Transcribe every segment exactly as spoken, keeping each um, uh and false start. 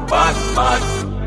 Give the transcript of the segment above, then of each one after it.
Bad, bad.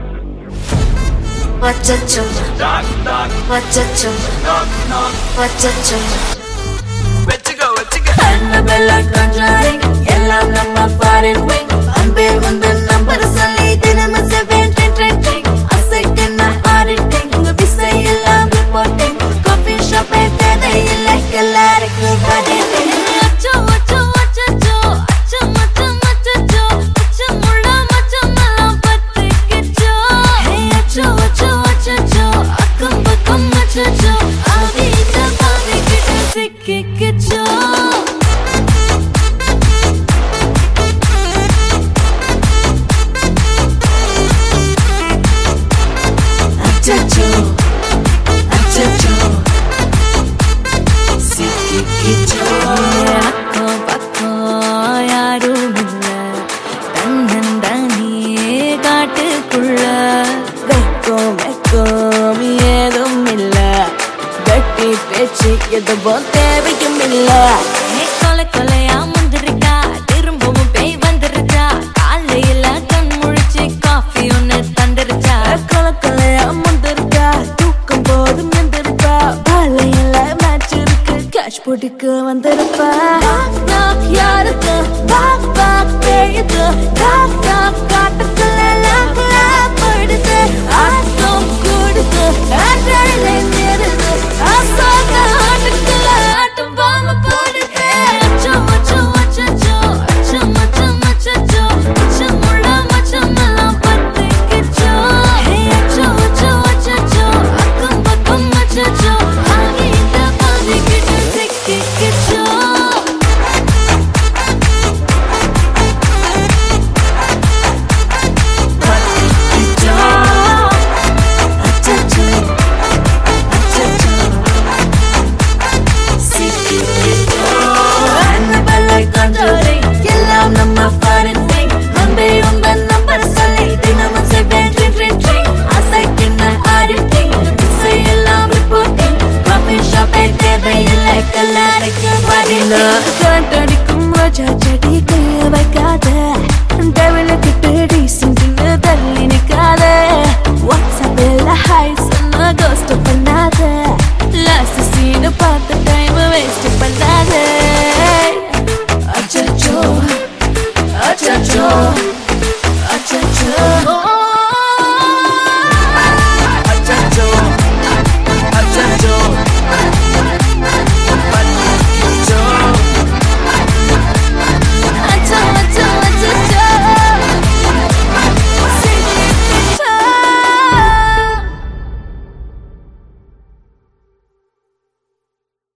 Wachacho, Knock, knock, wachacho, knock, knock. wachacho. Vechika, vechika. Annabella conjuring, எல்லாம் நம்ம foreign wing. அன்பே உந்த number சொல்லி தினமும் செவன் ட்ரெயின் ட்ரெயின் ட்ரெயின். அசைக்கின ஆடிட்டிங், உங்க விசை எல்லாம் ரிப்போர்ட்டிங். காஃபி ஷாப்பே தேவையில்லை, எல்லாருக்கும் பதிலிங். அச்சோ அச்சோ அச்சோ அச்சோ மச்சம் அச்சோ அச்சமுள்ள மச்சமெல்லாம் பத்திக்கிச்சோ. ஹே அச்சோ அச்சோ அச்சோ அக்கம் பக்கம் அச்சோ ஆவித பாவிக்கிட்ட சிக்கிக்கிச்சோ. Achacho, achacho, சிக்கிக்கிச்சோ. அக்கம் பக்கம் யாரும் இல்ல, தன்னந்தானே காட்டுக்குள்ள. வெக்கம் வெக்கம் ஏதும் இல்ல, வெட்டி பேச்சு எதுவும் தேவையும் இல்ல. கொலை கொலையா முந்திருக்கா, திரும்பவும் பேய் வந்துருச்சா. காலையில கண் முழிச்சு காஃபி ஒன்னு தந்துருச்சா. கொலை கொலையா முந்திருக்கா, தூக்கம் போதும் எந்திருக்கா. காலையில மேட்ச் இருக்கு, கேஷ் போட்டுக்கு வந்திருப்பா. யாருக்கு பாக் பாக் பேயுது, காக் காக் காட்டுக்குள்ள லாக் லாக் படுது. ஆட்டம் கூடுது, ஆட்டாளே நிறுது, ஆசாக ஆட்டுக்குள்ள ஆட்டம் பாம்பு போடுது. அச்சோ அச்சோ அச்சோ அச்சோ மச்சம் அச்சோ அச்சமுள்ள மச்சமெல்லாம் பத்திக்கிச்சோ. ஹே அச்சோ அச்சோ அச்சோ அக்கம் பக்கம் அச்சோ ஆகிட்ட பாதிக்கிட்டு சிக்கிக்கிச்சோ. பத்திக்கிச்சோ அச்சோ அச்சோ சிக்கிக்கிச்சோ. Annabella conjuring, எல்லாம் நம்ம foreign wing. அன்பே உந்தன் நம்பர் சொல்லி தினமும் செவன் ட்ரெயின் ட்ரெயின் ட்ரெயின். அசைக்கின ஆடிட்டிங், விசை எல்லாம் ரிப்போர்ட்டிங். காஃபி ஷாப்பே தேவையில்லை, எல்லாருக்கும் பதிலு. கரண்ட்